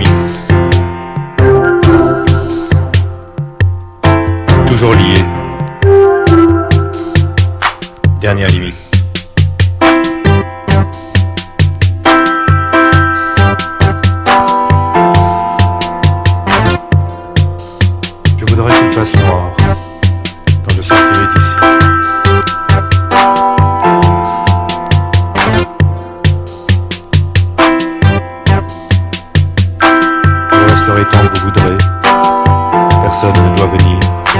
limite. Toujours lié. Dernière limite. Je voudrais qu'il fasse noir quand je sortirai d'ici. Je resterai tant que vous voudrez. Personne ne doit venir.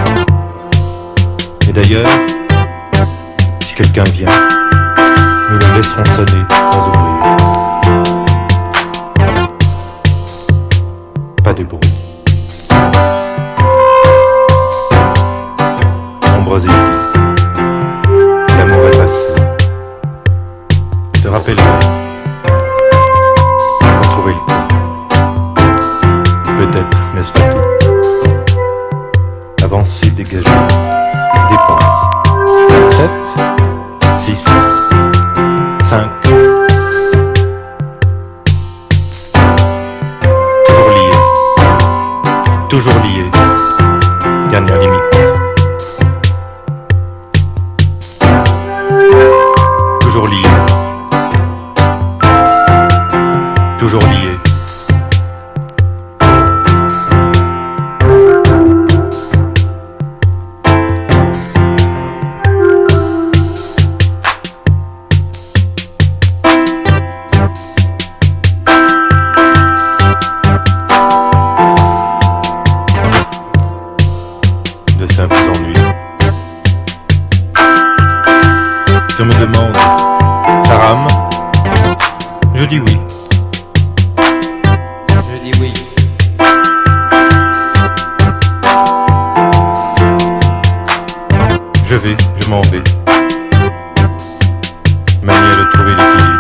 Et d'ailleurs, si quelqu'un vient, nous le laisserons sonner sans ouvrir. Pas de bruit. Ombres évies. L'amour est passé. Je te rappellerai. Retrouver le temps. Peut-être, n'est-ce pas tout? Avancer, dégager. Dépense. 7, 6, 5. Toujours lié. Toujours lié. Dernière limite. Toujours lié. Toujours lié. De simples ennuis. Si on me demande, ça rame? Je dis oui. Je dis oui. Je m'en vais. Manière de trouver l'équilibre.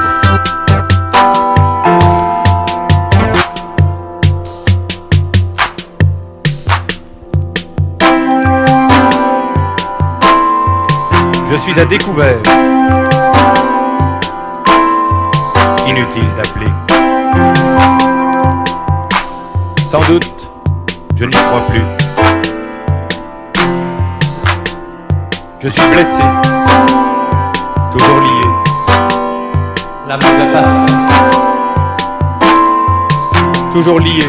Je suis à découvert. Inutile d'appeler. Sans doute, je n'y crois plus. Je suis blessé. Toujours lié. L'amour est passé. Toujours lié.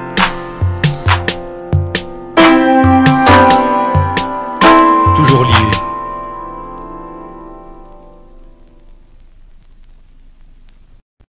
Toujours lié.